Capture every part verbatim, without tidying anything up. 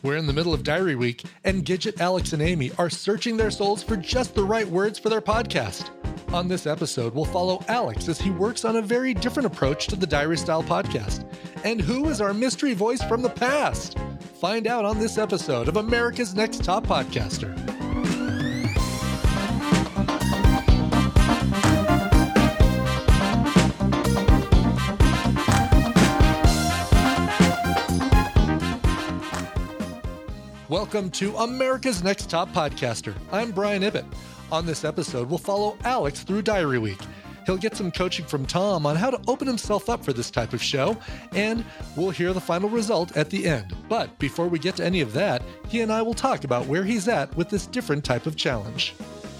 We're in the middle of Diary Week, and Gidget, Alex, and Amy are searching their souls for just the right words for their podcast. On this episode, we'll follow Alex as he works on a very different approach to the diary-style podcast. And who is our mystery voice from the past? Find out on this episode of America's Next Top Podcaster. Welcome to America's Next Top Podcaster. I'm Brian Ibbett. On this episode, we'll follow Alex through Diary Week. He'll get some coaching from Tom on how to open himself up for this type of show, and we'll hear the final result at the end. But before we get to any of that, he and I will talk about where he's at with this different type of challenge.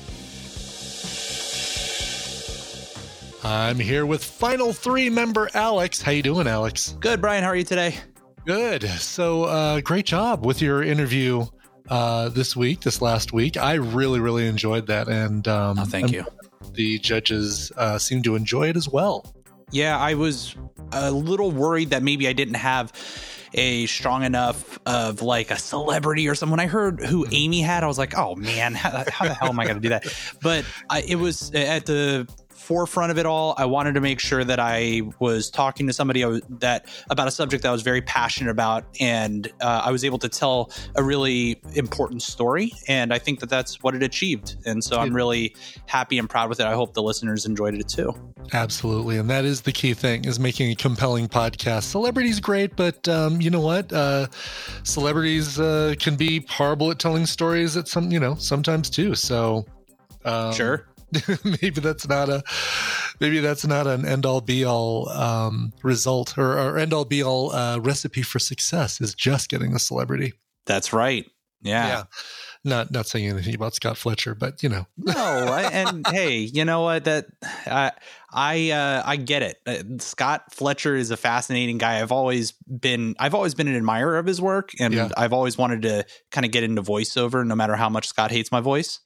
I'm here with Final Three member Alex. How you doing, Alex? Good, Brian. How are you today? Good. So uh, great job with your interview uh, this week, this last week. I really, really enjoyed that. And um, oh, thank I'm, you. The judges uh, seem to enjoy it as well. Yeah, I was a little worried that maybe I didn't have a strong enough of like a celebrity or someone. When I heard who Amy had, I was like, oh man, how, how the hell am I going to do that? But I, it was at the forefront of it all. I wanted to make sure that I was talking to somebody that about a subject that I was very passionate about, and uh, I was able to tell a really important story, and I think that that's what it achieved. And so I'm really happy and proud with it. I hope the listeners enjoyed it too. Absolutely. And that is the key thing, is making a compelling podcast. Celebrity's great, but um, you know what? Uh, celebrities uh, can be horrible at telling stories at some, you know, sometimes too. So um, sure. maybe that's not a maybe that's not an end all be all um, result or, or end all be all uh, recipe for success is just getting a celebrity. That's right. Yeah. Yeah. Not not saying anything about Scott Fletcher, but you know. No, I, and hey, you know what? That I I uh, I get it. Uh, Scott Fletcher is a fascinating guy. I've always been I've always been an admirer of his work, and yeah. I've always wanted to kind of get into voiceover, no matter how much Scott hates my voice.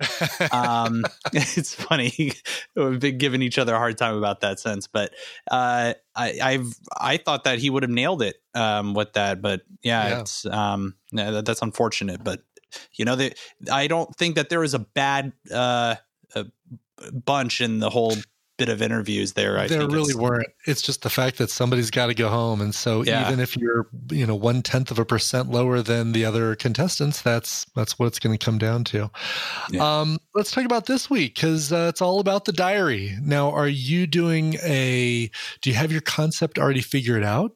um, it's funny. We've been giving each other a hard time about that since, but uh, I, I've I thought that he would have nailed it um, with that, but yeah, yeah. it's um, that, that's unfortunate, but. You know, they, I don't think that there was a bad uh, a bunch in the whole bit of interviews there. I there think really weren't. It's just the fact that somebody's got to go home. And so yeah. even if you're, you know, one tenth of a percent lower than the other contestants, that's that's what it's going to come down to. Yeah. Um, let's talk about this week, because uh, it's all about the diary. Now, are you doing a, do you have your concept already figured out?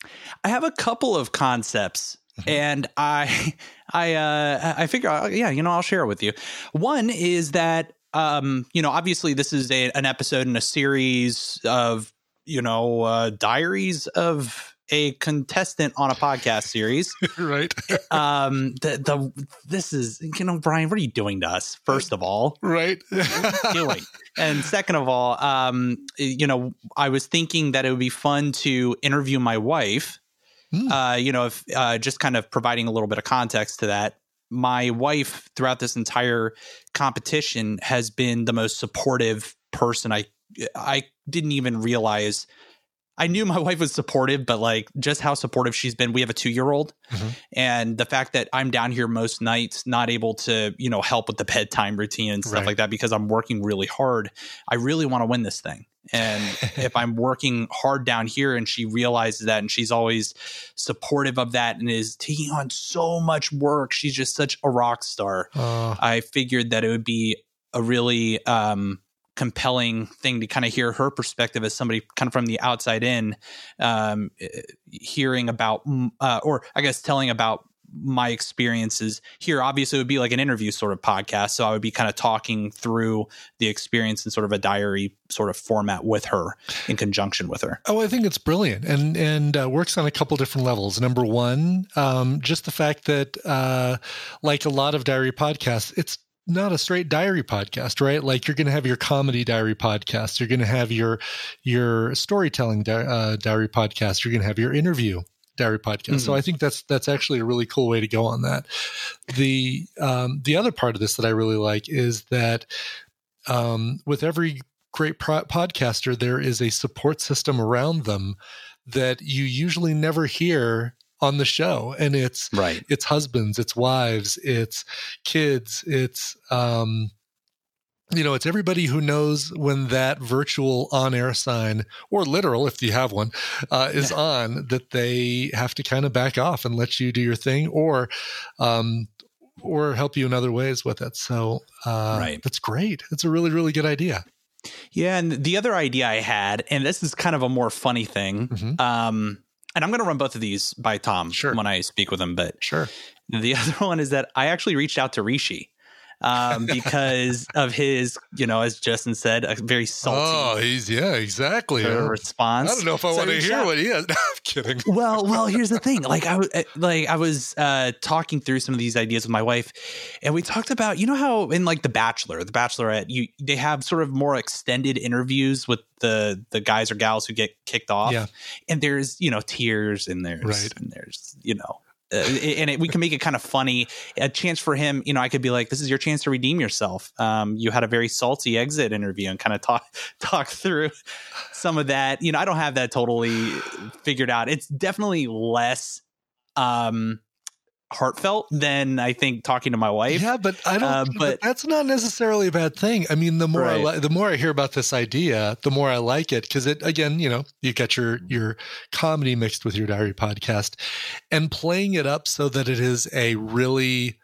I have a couple of concepts. And I, I, uh, I figure, uh, yeah, you know, I'll share it with you. One is that, um, you know, obviously this is a, an episode in a series of, you know, uh, diaries of a contestant on a podcast series. Right. um, the, the, this is, you know, Brian, what are you doing to us? First of all, right. What are you doing? And second of all, um, you know, I was thinking that it would be fun to interview my wife. Uh, you know, if uh, just kind of providing a little bit of context to that, my wife throughout this entire competition has been the most supportive person. I I didn't even realize. I knew my wife was supportive, but like just how supportive she's been. We have a two-year-old, mm-hmm. and the fact that I'm down here most nights, not able to, you know, help with the bedtime routine and stuff right. like that because I'm working really hard. I really want to win this thing. And if I'm working hard down here and she realizes that and she's always supportive of that and is taking on so much work, she's just such a rock star. Uh, I figured that it would be a really um, compelling thing to kind of hear her perspective as somebody kind of from the outside in, um, hearing about, uh, or I guess telling about my experiences here. Obviously it would be like an interview sort of podcast. So I would be kind of talking through the experience in sort of a diary sort of format with her in conjunction with her. Oh, I think it's brilliant and, and uh, works on a couple different levels. Number one, um, just the fact that uh, like a lot of diary podcasts, it's not a straight diary podcast, right? Like you're going to have your comedy diary podcast. You're going to have your, your storytelling di- uh, diary podcast. You're going to have your interview diary podcast. Mm-hmm. So I think that's that's actually a really cool way to go on that. The um, the other part of this that I really like is that um, with every great pro- podcaster, there is a support system around them that you usually never hear on the show, and it's right. it's husbands, it's wives, it's kids, it's um, you know, it's everybody who knows when that virtual on-air sign, or literal if you have one, uh, is yeah. on, that they have to kind of back off and let you do your thing, or um, or help you in other ways with it. So uh, right. that's great. It's a really, really good idea. Yeah, and the other idea I had, and this is kind of a more funny thing, mm-hmm. um, and I'm going to run both of these by Tom sure. when I speak with him, but sure. The other one is that I actually reached out to Rishi. Um, because of his, you know, as Justin said, a very salty. Oh, he's yeah, exactly. Response. I don't know if I so want to hear out. what he has. No, I'm kidding. Well, well, here's the thing. Like I was, like I was uh, talking through some of these ideas with my wife, and we talked about, you know, how in like The Bachelor, The Bachelorette, you they have sort of more extended interviews with the the guys or gals who get kicked off, yeah. and there's you know tears, and there's right. and there's you know. Uh, and it, we can make it kind of funny. A chance for him, you know, I could be like, "This is your chance to redeem yourself. Um, you had a very salty exit interview," and kind of talk talk through some of that. You know, I don't have that totally figured out. It's definitely less um, heartfelt than I think talking to my wife. Yeah, but I don't. Uh, but, but that's not necessarily a bad thing. I mean, the more right. I li- the more I hear about this idea, the more I like it, because it again, you know, you got your your comedy mixed with your diary podcast, and playing it up so that it is a really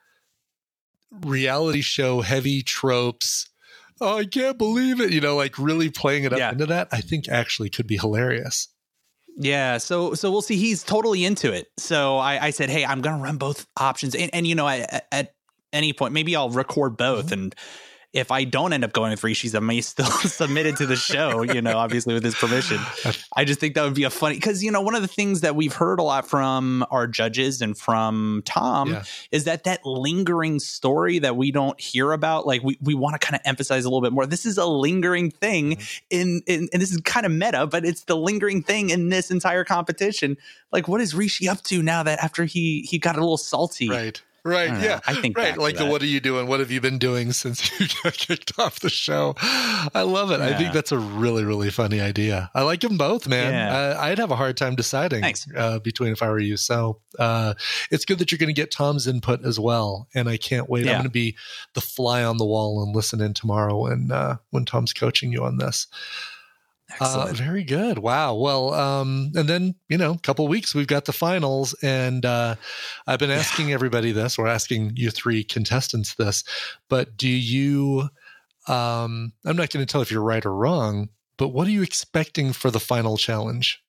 reality show heavy tropes. Oh, I can't believe it! You know, like really playing it up yeah. into that, I think actually could be hilarious. Yeah, so so we'll see. He's totally into it. So I, I said, hey, I'm going to run both options. And, and you know, at, at any point, maybe I'll record both. Mm-hmm. And if I don't end up going with Rishi's, I may still submit it to the show, you know, obviously with his permission. I just think that would be a funny, because, you know, one of the things that we've heard a lot from our judges and from Tom yeah. is that that lingering story that we don't hear about, like we, we want to kind of emphasize a little bit more. This is a lingering thing mm-hmm. in, in, and this is kind of meta, but it's the lingering thing in this entire competition. Like, what is Rishi up to now that after he, he got a little salty? Right. Right. I yeah. Know. I think right. Like, the, what are you doing? What have you been doing since you got kicked off the show? I love it. Yeah. I think that's a really, really funny idea. I like them both, man. Yeah. Uh, I'd have a hard time deciding uh, between if I were you. So uh, it's good that you're going to get Tom's input as well. And I can't wait. Yeah. I'm going to be the fly on the wall and listen in tomorrow when, uh, when Tom's coaching you on this. Uh, very good. Wow. Well, um, and then, you know, a couple of weeks, we've got the finals, and uh, I've been asking yeah. everybody this, or asking you three contestants this, but do you, um, I'm not going to tell if you're right or wrong, but what are you expecting for the final challenge?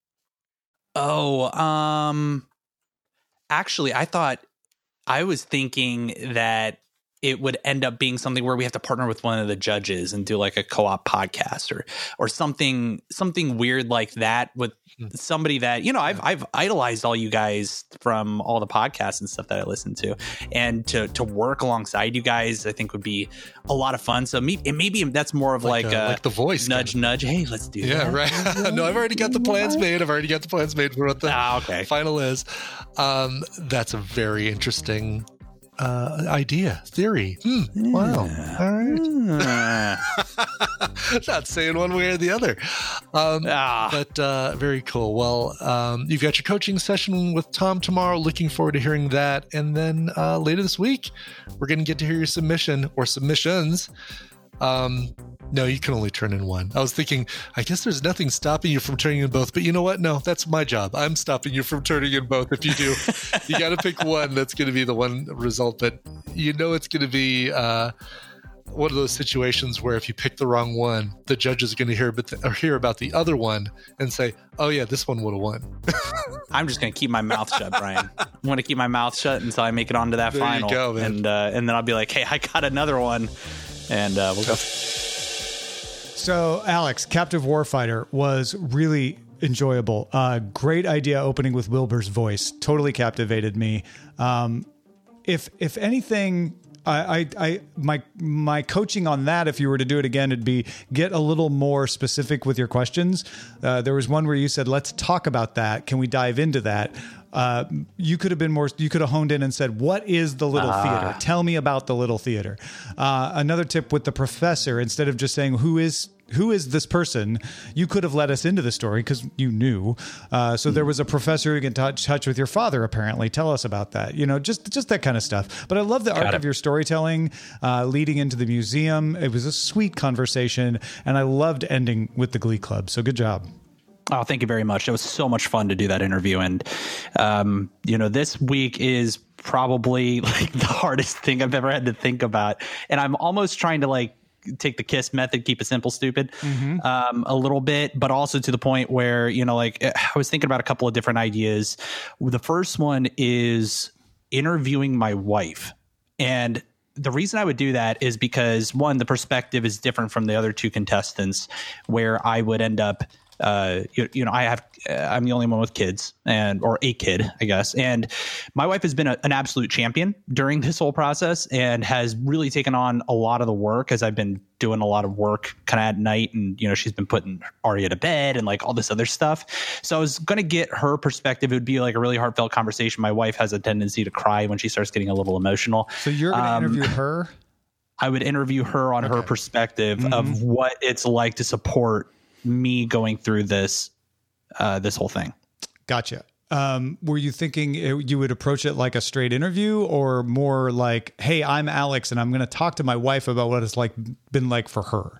Oh, um, actually, I thought, I was thinking that it would end up being something where we have to partner with one of the judges and do like a co-op podcast or or something something weird like that with somebody that, you know, I've I've idolized all you guys from all the podcasts and stuff that I listen to, and to to work alongside you guys, I think would be a lot of fun. So maybe maybe that's more of like, like, a, like The Voice nudge kind of. nudge. Hey, let's do yeah, that. Yeah, right. No, I've already got the plans made. I've already got the plans made for what the ah, okay. final is. Um, that's a very interesting uh idea theory. Hmm. Yeah. Wow. All right. Not saying one way or the other. Um ah. But uh very cool. Well, um you've got your coaching session with Tom tomorrow. Looking forward to hearing that. And then uh later this week, we're gonna get to hear your submission or submissions. Um no, you can only turn in one. I was thinking, I guess there's nothing stopping you from turning in both, but you know what? No, that's my job. I'm stopping you from turning in both. If you do, you got to pick one. That's going to be the one result, but you know, it's going to be uh, one of those situations where if you pick the wrong one, the judge is going to hear, but or hear about the other one and say, oh yeah, this one would have won. I'm just going to keep my mouth shut, Brian. I'm going to keep my mouth shut until I make it onto that there final. You go, man. And, uh, and then I'll be like, hey, I got another one. And uh, we'll go. So, Alex, Captive Warfighter was really enjoyable. Uh, great idea opening with Wilbur's voice. Totally captivated me. Um, if if anything, I, I, I my my coaching on that, if you were to do it again, it'd be get a little more specific with your questions. Uh, there was one where you said, let's talk about that. Can we dive into that? Uh, you could have been more, you could have honed in and said, what is the Little uh. Theater? Tell me about the Little Theater. Uh, another tip with the professor, instead of just saying, who is who is this person? You could have let us into the story because you knew. Uh, so there was a professor who can touch touch with your father. Apparently, tell us about that. You know, just just that kind of stuff. But I love the Got arc it. of your storytelling, uh, leading into the museum. It was a sweet conversation, and I loved ending with the Glee Club. So good job. Oh, thank you very much. It was so much fun to do that interview. And, um, you know, this week is probably like the hardest thing I've ever had to think about. And I'm almost trying to like take the KISS method, keep it simple, stupid, mm-hmm. um, a little bit, but also to the point where, you know, like I was thinking about a couple of different ideas. The first one is interviewing my wife. And the reason I would do that is because, one, the perspective is different from the other two contestants, where I would end up Uh, you, you know, I have, uh, I'm the only one with kids and, or a kid, I guess. And my wife has been a, an absolute champion during this whole process and has really taken on a lot of the work as I've been doing a lot of work kind of at night. And, you know, she's been putting Aria to bed and like all this other stuff. So I was going to get her perspective. It would be like a really heartfelt conversation. My wife has a tendency to cry when she starts getting a little emotional. So you're going to um, interview her? I would interview her on Okay. her perspective Mm-hmm. of what it's like to support me going through this, uh, this whole thing. Gotcha. Um, were you thinking it, you would approach it like a straight interview, or more like, hey, I'm Alex and I'm going to talk to my wife about what it's like been like for her?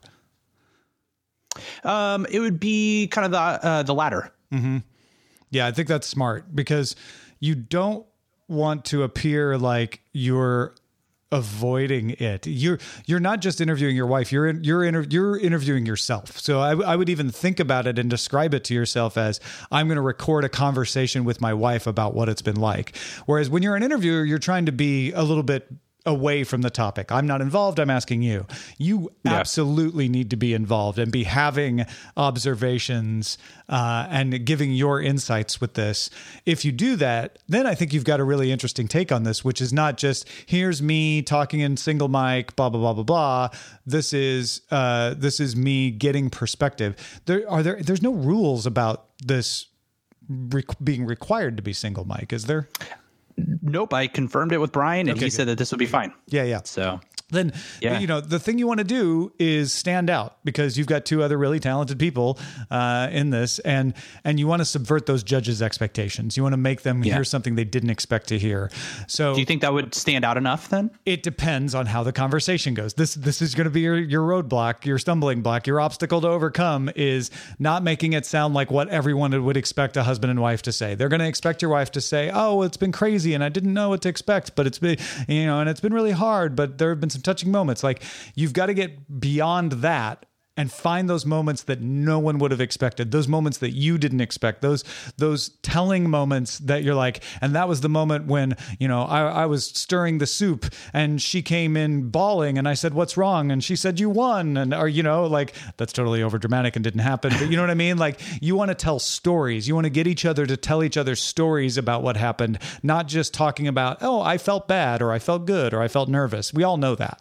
Um, it would be kind of the, uh, the latter. Mm-hmm. Yeah, I think that's smart because you don't want to appear like you're avoiding it. You're you're not just interviewing your wife. You're in, you're inter, you're interviewing yourself. So I, I would even think about it and describe it to yourself as, I'm going to record a conversation with my wife about what it's been like. Whereas when you're an interviewer, you're trying to be a little bit away from the topic. I'm not involved. I'm asking you. You Yeah. absolutely need to be involved and be having observations uh, and giving your insights with this. If you do that, then I think you've got a really interesting take on this, which is not just here's me talking in single mic, blah blah blah blah blah. This is uh, this is me getting perspective. There are there. There's no rules about this re- being required to be single mic, is there? Nope. I confirmed it with Brian and Okay, he good. said that this would be fine. Yeah, yeah. So Then, Yeah. you know, the thing you want to do is stand out because you've got two other really talented people uh, in this, and and you want to subvert those judges' expectations. You want to make them Yeah. hear something they didn't expect to hear. So do you think that would stand out enough then? it depends on how the conversation goes. This this is going to be your, your roadblock, your stumbling block, your obstacle to overcome is not making it sound like what everyone would expect a husband and wife to say. They're going to expect your wife to say, "Oh, it's been crazy and I didn't know what to expect, but it's been, you know, and it's been really hard, but there have been some touching moments." Like, you've got to get beyond that and find those moments that no one would have expected, those moments that you didn't expect, those those telling moments that you're like, and that was the moment when, you know, I, I was stirring the soup and she came in bawling and I said, "What's wrong?" And she said, "You won." And, or, you know, like, that's totally over dramatic and didn't happen. But you know what I mean? Like, you want to tell stories. You want to get each other to tell each other stories about what happened, not just talking about, "Oh, I felt bad," or "I felt good," or "I felt nervous." We all know that.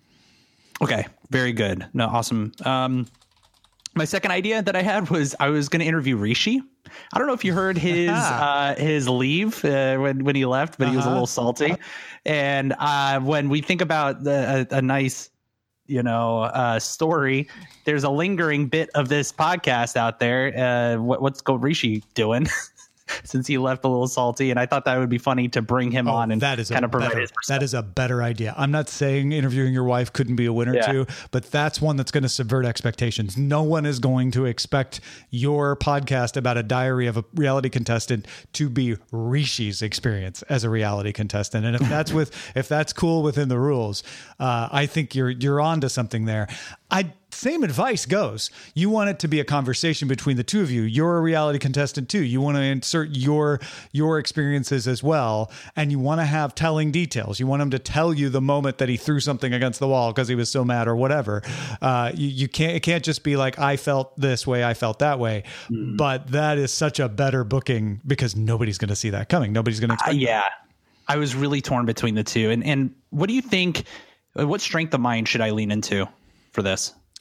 Okay. Very good. No, awesome. Um, my second idea that I had was I was going to interview Rishi. I don't know if you heard his uh, his leave uh, when when he left, but he was a Uh-huh. little salty. And uh, when we think about the, a, a nice, you know, uh, story, there's a lingering bit of this podcast out there. Uh, what, what's go Rishi doing? Since he left a little salty, and I thought that would be funny to bring him on and that is kind a of provide better, his perspective. that is a better idea. I'm not saying interviewing your wife couldn't be a win or Yeah. two, but that's one that's going to subvert expectations. No one is going to expect your podcast about a diary of a reality contestant to be Rishi's experience as a reality contestant. And if that's with, if that's cool within the rules, uh, I think you're you're onto something there. I. Same advice goes. You want it to be a conversation between the two of you. You're a reality contestant too. You want to insert your your experiences as well, and you want to have telling details. You want him to tell you the moment that he threw something against the wall because he was so mad or whatever. Uh, you, you can't. It can't just be like, "I felt this way, I felt that way." Mm. But that is such a better booking because nobody's going to see that coming. Nobody's going to expect. Uh, yeah, I was really torn between the two. And and what do you think? What strength of mind should I lean into for this?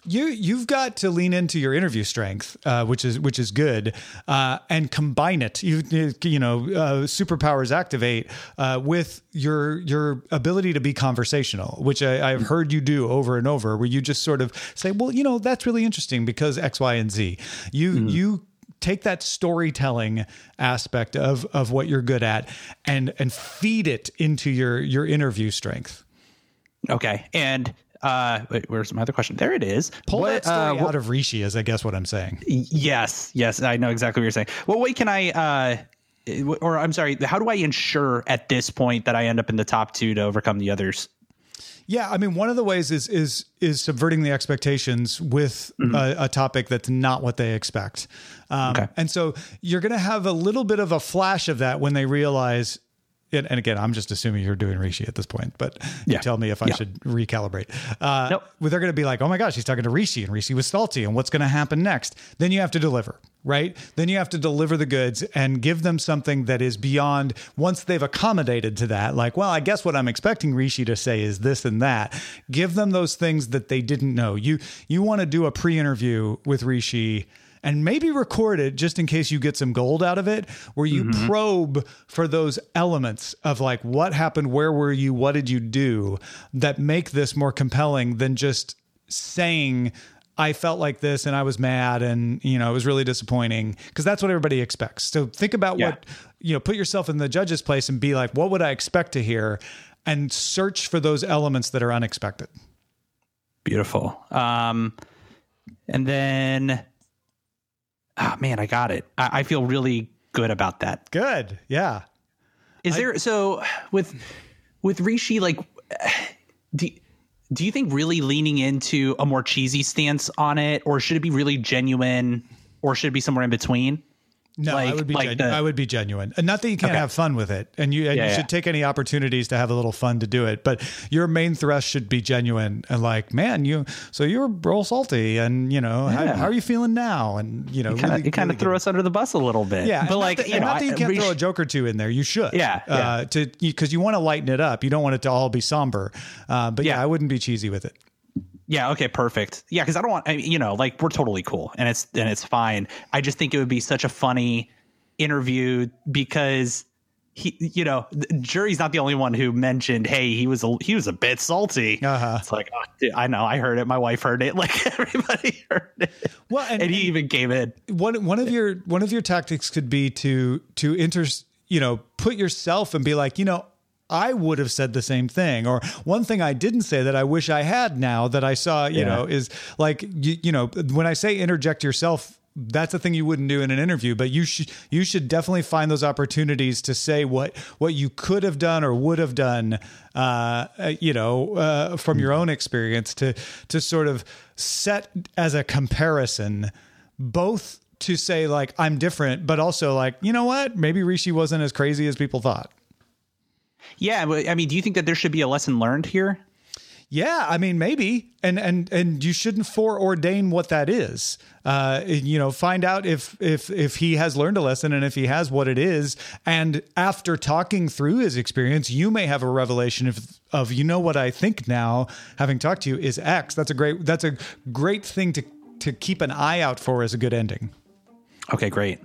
you you've got to lean into your interview strength, uh, which is which is good, uh, and combine it. You you know, uh, superpowers activate uh, with your your ability to be conversational, which I, I've heard you do over and over, where you just sort of say, well, you know, that's really interesting because X, Y, and Z. You mm. you. Take that storytelling aspect of, of what you're good at and, and feed it into your, your interview strength. Okay. And, uh, wait, where's my other question? There it is. Pull what, that story uh, out of Rishi is, I guess, what I'm saying. Yes. Yes. I know exactly what you're saying. What way can I, uh, or I'm sorry, how do I ensure at this point that I end up in the top two to overcome the others? Yeah, I mean, one of the ways is is is subverting the expectations with mm-hmm. a, a topic that's not what they expect. Um, okay. And so you're going to have a little bit of a flash of that when they realize, and, and again, I'm just assuming you're doing Rishi at this point, but yeah. you tell me if I yeah. should recalibrate. Uh, nope. Well, they're going to be like, oh my gosh, he's talking to Rishi and Rishi was salty and what's going to happen next? Then you have to deliver. Right? Then you have to deliver the goods and give them something that is beyond, once they've accommodated to that, like, well, I guess what I'm expecting Rishi to say is this and that. Give them those things that they didn't know. You you want to do a pre-interview with Rishi and maybe record it just in case you get some gold out of it, where you mm-hmm. probe for those elements of like, what happened? Where were you? What did you do that make this more compelling than just saying, I felt like this and I was mad and, you know, it was really disappointing, because that's what everybody expects. So think about yeah. what, you know, put yourself in the judge's place and be like, what would I expect to hear? And search for those elements that are unexpected. Beautiful. Um, and then, oh man, I got it. I, I feel really good about that. Good. Yeah. Is I, there, so with, with Rishi, like, do Do you think really leaning into a more cheesy stance on it, or should it be really genuine, or should it be somewhere in between? No, like, I would be like genu- the, I would be genuine. And not that you can't okay. have fun with it, and you and yeah, you yeah. should take any opportunities to have a little fun to do it. But your main thrust should be genuine and like, man, you so you're real salty, and you know yeah. how, how are you feeling now? And you know, you kind of really, really threw us under the bus a little bit. Yeah, but like, that, you know, not that you can't I, throw a joke or two in there. You should, yeah, yeah. Uh, to because you, you want to lighten it up. You don't want it to all be somber. Uh, but yeah. yeah, I wouldn't be cheesy with it. Yeah. Okay. Perfect. Yeah. Cause I don't want, I mean, you know, like we're totally cool and it's, and it's fine. I just think it would be such a funny interview because he, you know, the jury's not the only one who mentioned, hey, he was a, he was a bit salty. Uh-huh. It's like, oh, dude, I know, I heard it. My wife heard it. Like everybody heard it. Well, and, and he even came in. One, one of your, one of your tactics could be to, to inter, you know, put yourself and be like, you know, I would have said the same thing. Or one thing I didn't say that I wish I had now that I saw, you yeah. know, is like, you, you know, when I say interject yourself, that's a thing you wouldn't do in an interview, but you should, you should definitely find those opportunities to say what, what you could have done or would have done, uh, you know, uh, from your own experience to, to sort of set as a comparison, both to say like, I'm different, but also like, you know what, maybe Rishi wasn't as crazy as people thought. Yeah, but I mean, do you think that there should be a lesson learned here? Yeah, I mean, maybe, and and and you shouldn't foreordain what that is. Uh, you know, find out if if if he has learned a lesson, and if he has, what it is. And after talking through his experience, you may have a revelation of of you know what I think now, having talked to you, is X. That's a great that's a great thing to to keep an eye out for as a good ending. Okay, great.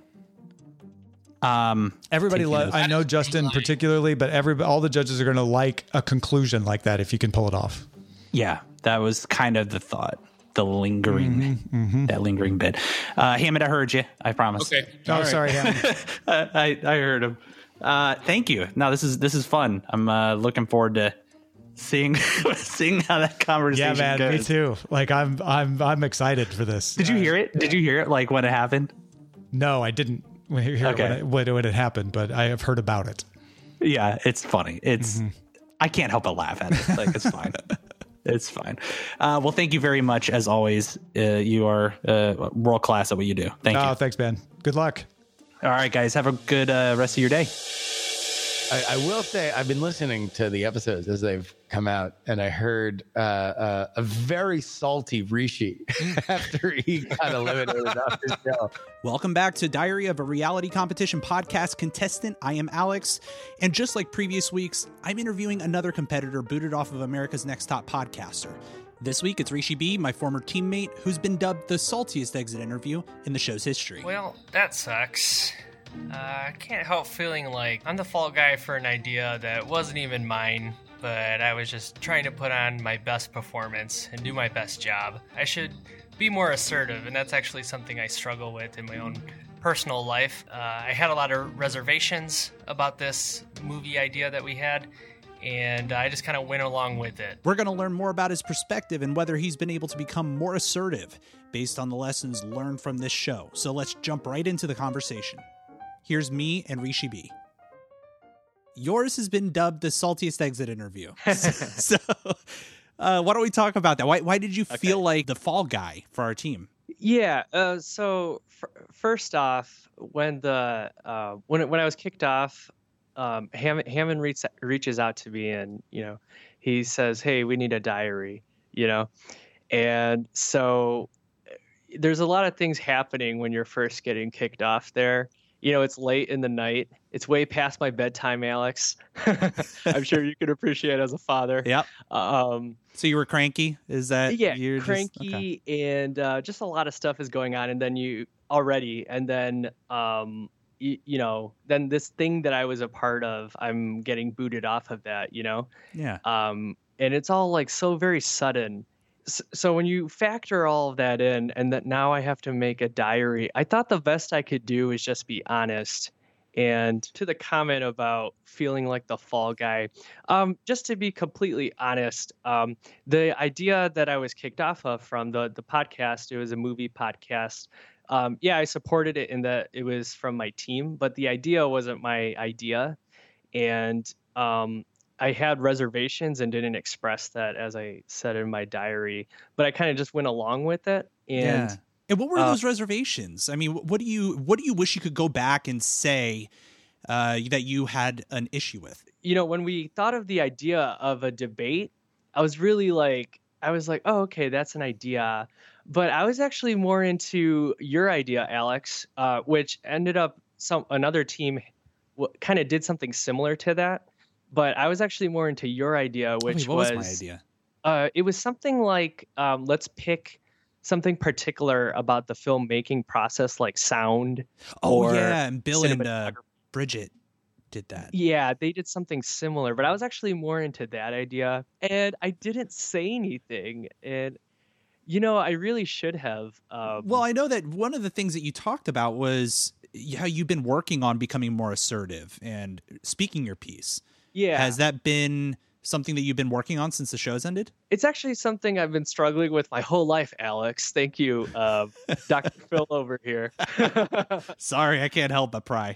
Um, everybody, lo- I know Justin particularly, but every all the judges are going to like a conclusion like that if you can pull it off. Yeah, that was kind of the thought, the lingering, mm-hmm, mm-hmm. that lingering bit. Uh, Hammond, I heard you. I promise. Okay. Oh, right. Sorry, Hammond. I I heard him. Uh, thank you. No, this is this is fun. I'm uh, looking forward to seeing seeing how that conversation goes. Yeah, man, goes. me too. Like I'm I'm I'm excited for this. Did you hear it? Did you hear it? Like when it happened? No, I didn't. When, hear okay. when, it, when, when it happened, but I have heard about it. Yeah, it's funny. It's mm-hmm. I can't help but laugh at it. Like it's fine. It's fine. Uh, well, thank you very much. As always, uh, you are uh, world class at what you do. Thank oh, you. Thanks, man. Good luck. All right, guys. Have a good uh, rest of your day. I, I will say I've been listening to the episodes as they've come out, and I heard uh, uh, a very salty Rishi after he got eliminated off his show. Welcome back to Diary of a Reality Competition podcast contestant. I am Alex, and just like previous weeks, I'm interviewing another competitor booted off of America's Next Top Podcaster. This week, it's Rishi B, my former teammate, who's been dubbed the saltiest exit interview in the show's history. Well, that sucks. Uh, I can't help feeling like I'm the fault guy for an idea that wasn't even mine, but I was just trying to put on my best performance and do my best job. I should be more assertive, and that's actually something I struggle with in my own personal life. Uh, I had a lot of reservations about this movie idea that we had, and I just kind of went along with it. We're going to learn more about his perspective and whether he's been able to become more assertive based on the lessons learned from this show. So let's jump right into the conversation. Here's me and Rishi B. Yours has been dubbed the saltiest exit interview. so uh, why don't we talk about that? Why, why did you okay. feel like the fall guy for our team? Yeah. Uh, so f- first off, when the uh, when when I was kicked off, Um, Ham- Hammond reach, reaches out to me and, you know, he says, hey, we need a diary, you know? And so there's a lot of things happening when you're first getting kicked off there. You know, it's late in the night. It's way past my bedtime, Alex. I'm sure you can appreciate as a father. Yep. Um, so you were cranky? Is that? Yeah, you're cranky. Just, okay. And uh, just a lot of stuff is going on. And then you already, and then, um, you, you know, then this thing that I was a part of, I'm getting booted off of that, you know? Yeah. Um, and it's all like so very sudden. So, so when you factor all of that in and that now I have to make a diary, I thought the best I could do is just be honest. And to the comment about feeling like the fall guy, um, just to be completely honest, um, the idea that I was kicked off of from the, the podcast, it was a movie podcast. Um, yeah, I supported it in that it was from my team, but the idea wasn't my idea. And um, I had reservations and didn't express that, as I said in my diary, but I kind of just went along with it. And, yeah. and what were uh, those reservations? I mean, what do you what do you wish you could go back and say uh, that you had an issue with? You know, when we thought of the idea of a debate, I was really like, I was like, oh, okay, that's an idea. But I was actually more into your idea, Alex, uh, which ended up some another team w- kind of did something similar to that. But I was actually more into your idea, which oh, wait, what was, was my idea? Uh, it was something like um, let's pick something particular about the filmmaking process, like sound. Oh or yeah, and Bill and uh, Bridget did that. Yeah, they did something similar, but I was actually more into that idea, and I didn't say anything. And you know, I really should have. Um, well, I know that one of the things that you talked about was how you've been working on becoming more assertive and speaking your piece. Yeah. Has that been something that you've been working on since the show's ended? It's actually something I've been struggling with my whole life, Alex. Thank you, uh, Doctor Phil over here. Sorry, I can't help but pry.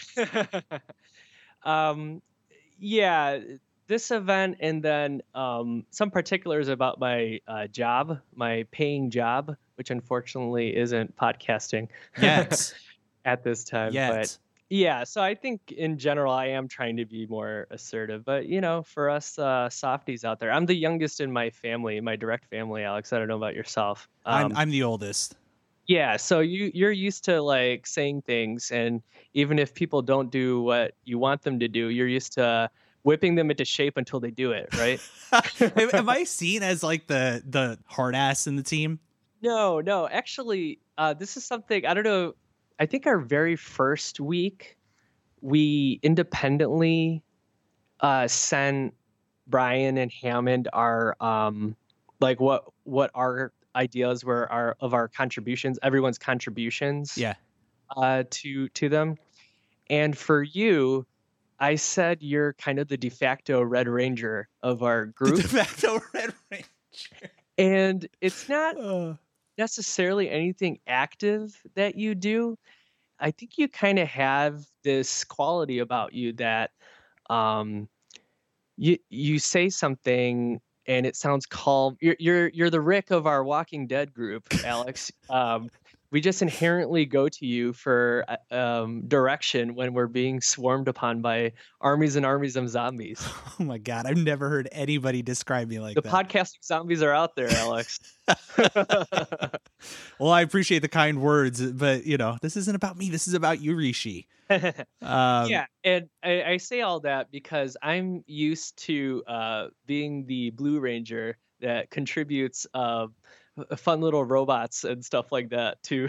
um, yeah. This event and then um, some particulars about my uh, job, my paying job, which unfortunately isn't podcasting yet at this time. Yet. But yeah, so I think in general, I am trying to be more assertive. But, you know, for us uh, softies out there, I'm the youngest in my family, my direct family, Alex. I don't know about yourself. I'm, Um, I'm the oldest. Yeah, so you, you're used to like saying things. And even if people don't do what you want them to do, you're used to whipping them into shape until they do it, right? Am I seen as like the the hard ass in the team? No, no. Actually, uh, this is something, I don't know. I think our very first week, we independently uh, sent Brian and Hammond our, um, like what what our ideas were our, of our contributions, everyone's contributions yeah, uh, to to them. And for you, I said you're kind of the de facto Red Ranger of our group. De facto Red Ranger. And it's not uh. necessarily anything active that you do. I think you kind of have this quality about you that um, you you say something and it sounds calm. You're you're you're the Rick of our Walking Dead group, Alex. um, we just inherently go to you for um, direction when we're being swarmed upon by armies and armies of zombies. Oh my God. I've never heard anybody describe me like the that. The podcasting zombies are out there, Alex. Well, I appreciate the kind words, but you know, this isn't about me. This is about you, Rishi. um, yeah. And I, I say all that because I'm used to uh, being the Blue Ranger that contributes uh, fun little robots and stuff like that to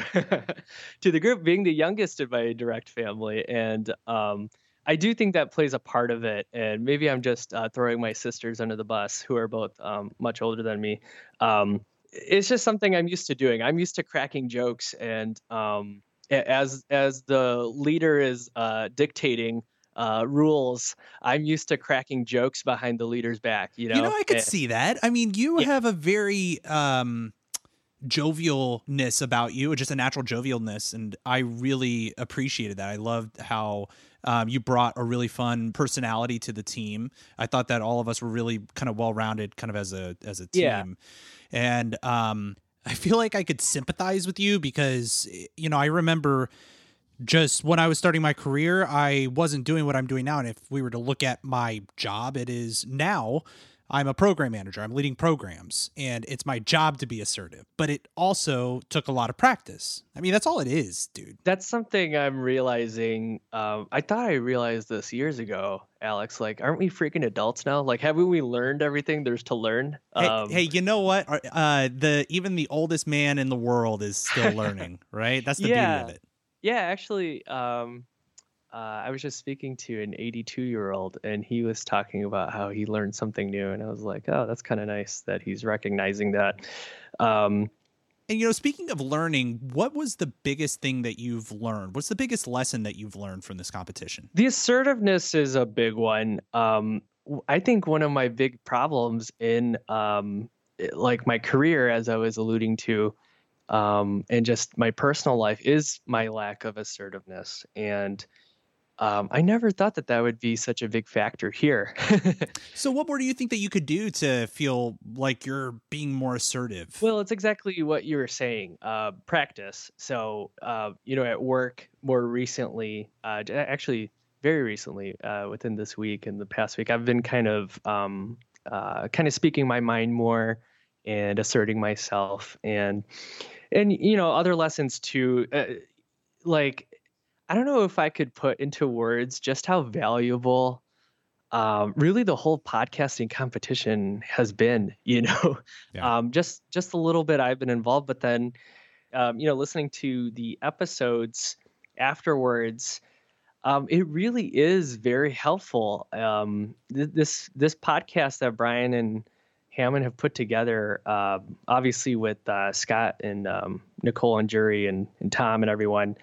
to the group, being the youngest in my direct family. And um, I do think that plays a part of it. And maybe I'm just uh, throwing my sisters under the bus, who are both um, much older than me. Um, it's just something I'm used to doing. I'm used to cracking jokes, and um, as as the leader is uh, dictating uh, rules, I'm used to cracking jokes behind the leader's back. You know, you know, I could and, see that. I mean, you yeah. have a very um, jovialness about you, just a natural jovialness, and I really appreciated that. I loved how um, you brought a really fun personality to the team. I thought that all of us were really kind of well-rounded, kind of as a as a team. Yeah. And um, I feel like I could sympathize with you because, you know, I remember just when I was starting my career, I wasn't doing what I'm doing now. And if we were to look at my job, it is now I'm a program manager. I'm leading programs, and it's my job to be assertive. But it also took a lot of practice. I mean, that's all it is, dude. That's something I'm realizing. Um, I thought I realized this years ago, Alex. Like, aren't we freaking adults now? Like, haven't we learned everything there's to learn? Hey, Um, hey, you know what? Uh, the even the oldest man in the world is still learning, right? That's the Yeah. beauty of it. Yeah, actually, um, uh, I was just speaking to an eighty-two-year-old, and he was talking about how he learned something new, and I was like, oh, that's kind of nice that he's recognizing that. Um, And, you know, speaking of learning, what was the biggest thing that you've learned? What's the biggest lesson that you've learned from this competition? the assertiveness is a big one. Um, w- I think one of my big problems in um, it- like my career, as I was alluding to, um, and just my personal life, is my lack of assertiveness. And um, I never thought that that would be such a big factor here. So what more do you think that you could do to feel like you're being more assertive? Well, it's exactly what you were saying. Uh, practice. So, uh, you know, at work more recently, uh, j- actually very recently, uh, within this week and the past week, I've been kind of, um, uh, kind of speaking my mind more and asserting myself, and, and, you know, other lessons too. Uh, like, I don't know if I could put into words just how valuable um, really the whole podcasting competition has been, you know, Yeah. um, just just a little bit I've been involved, but then, um, you know, listening to the episodes afterwards, um, it really is very helpful. Um, th- this this podcast that Brian and Hammond have put together, uh, obviously with uh, Scott and um, Nicole and Jury and, and Tom and everyone,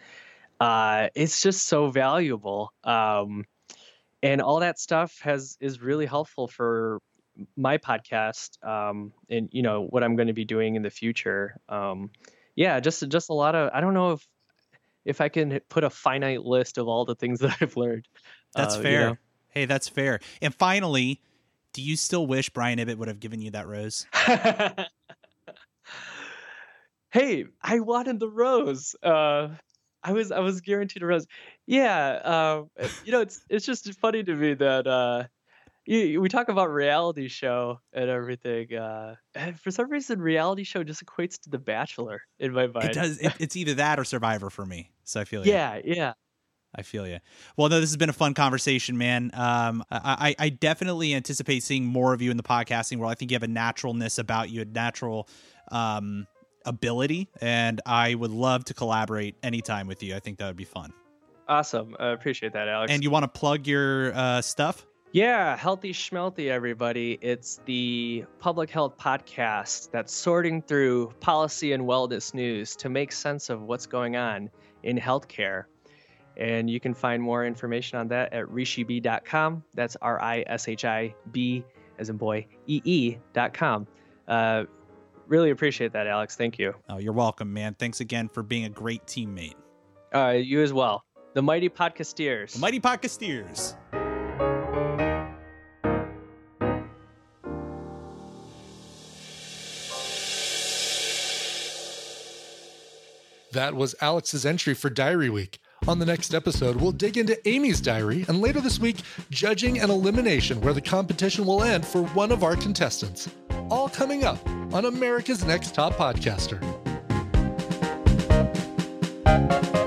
uh, it's just so valuable. Um, and all that stuff has is really helpful for my podcast, um, and you know what I'm going to be doing in the future. Um, yeah, just just a lot of. I don't know if if I can put a finite list of all the things that I've learned. That's uh, fair. you know. Hey, that's fair. And finally, do you still wish Brian Ibbott would have given you that rose? Hey, I wanted the rose. Uh, I was I was guaranteed a rose. Yeah, uh, you know, it's it's just funny to me that uh, you, we talk about reality show and everything. Uh, and for some reason, reality show just equates to The Bachelor in my mind. It does. It, it's either that or Survivor for me. So I feel you. Yeah, yeah. I feel you. Well, no, this has been a fun conversation, man. Um, I, I definitely anticipate seeing more of you in the podcasting world. I think you have a naturalness about you, a natural um, ability, and I would love to collaborate anytime with you. I think that would be fun. Awesome. I appreciate that, Alex. And you want to plug your uh, stuff? Yeah, Healthy Schmelty, everybody. It's the public health podcast that's sorting through policy and wellness news to make sense of what's going on in healthcare. And you can find more information on that at rishi b dot com. That's R I S H I B as in boy, E E dot com. Uh, really appreciate that, Alex. Thank you. Oh, you're welcome, man. Thanks again for being a great teammate. Uh, you as well. The Mighty Podcasteers. The Mighty Podcasteers. That was Alex's entry for Diary Week. On the next episode, we'll dig into Amy's diary, and later this week, judging an elimination where the competition will end for one of our contestants. All coming up on America's Next Top Podcaster.